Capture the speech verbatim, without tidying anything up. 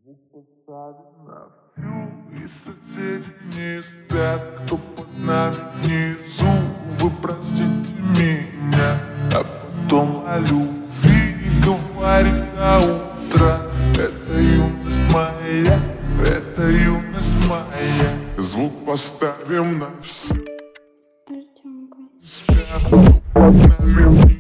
Звук поставим на всю, и соседи не спят. Кто под нами внизу, вы простите меня. А потом о любви говорит до утра. Это юность моя, это юность моя. Звук поставим на всю. Артемка. Спят, кто под нами внизу.